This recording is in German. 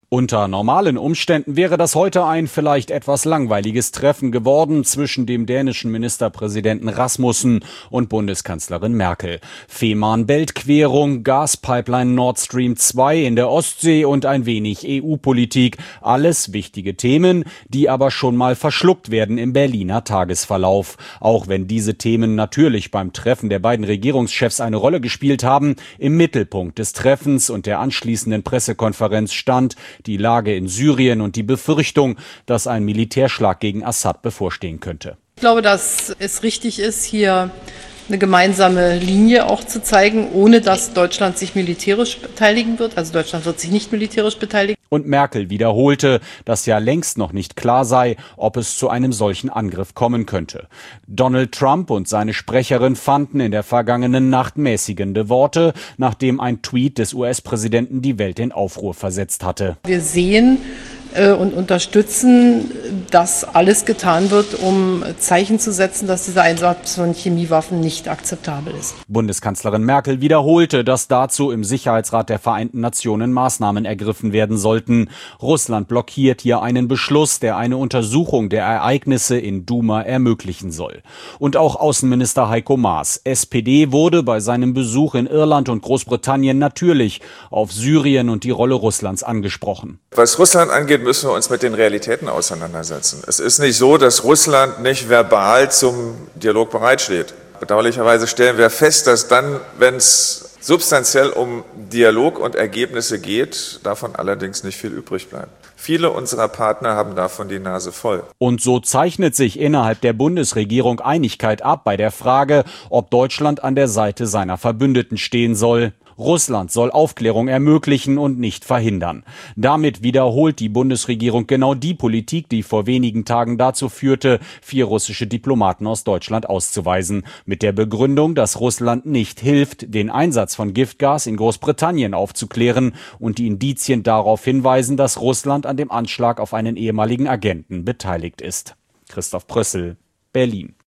Unter normalen Umständen wäre das heute ein vielleicht etwas langweiliges Treffen geworden zwischen dem dänischen Ministerpräsidenten Rasmussen und Bundeskanzlerin Merkel. Fehmarn-Belt-Querung, Gaspipeline Nord Stream 2 in der Ostsee und ein wenig EU-Politik. Alles wichtige Themen, die aber schon mal verschluckt werden im Berliner Tagesverlauf. Auch wenn diese Themen natürlich beim Treffen der beiden Regierungschefs eine Rolle gespielt haben, im Mittelpunkt des Treffens und der anschließenden Pressekonferenz stand die Lage in Syrien und die Befürchtung, dass ein Militärschlag gegen Assad bevorstehen könnte. Ich glaube, dass es richtig ist, hier eine gemeinsame Linie auch zu zeigen, ohne dass Deutschland sich militärisch beteiligen wird. Also Deutschland wird sich nicht militärisch beteiligen. Und Merkel wiederholte, dass ja längst noch nicht klar sei, ob es zu einem solchen Angriff kommen könnte. Donald Trump und seine Sprecherin fanden in der vergangenen Nacht mäßigende Worte, nachdem ein Tweet des US-Präsidenten die Welt in Aufruhr versetzt hatte. Wir sehen und unterstützen, dass alles getan wird, um Zeichen zu setzen, dass dieser Einsatz von Chemiewaffen nicht akzeptabel ist. Bundeskanzlerin Merkel wiederholte, dass dazu im Sicherheitsrat der Vereinten Nationen Maßnahmen ergriffen werden sollten. Russland blockiert hier einen Beschluss, der eine Untersuchung der Ereignisse in Duma ermöglichen soll. Und auch Außenminister Heiko Maas, SPD, wurde bei seinem Besuch in Irland und Großbritannien natürlich auf Syrien und die Rolle Russlands angesprochen. Was Russland angeht, müssen wir uns mit den Realitäten auseinandersetzen. Es ist nicht so, dass Russland nicht verbal zum Dialog bereitsteht. Bedauerlicherweise stellen wir fest, dass dann, wenn es substanziell um Dialog und Ergebnisse geht, davon allerdings nicht viel übrig bleibt. Viele unserer Partner haben davon die Nase voll. Und so zeichnet sich innerhalb der Bundesregierung Einigkeit ab bei der Frage, ob Deutschland an der Seite seiner Verbündeten stehen soll. Russland soll Aufklärung ermöglichen und nicht verhindern. Damit wiederholt die Bundesregierung genau die Politik, die vor wenigen Tagen dazu führte, 4 russische Diplomaten aus Deutschland auszuweisen. Mit der Begründung, dass Russland nicht hilft, den Einsatz von Giftgas in Großbritannien aufzuklären und die Indizien darauf hinweisen, dass Russland an dem Anschlag auf einen ehemaligen Agenten beteiligt ist. Christoph Prössel, Berlin.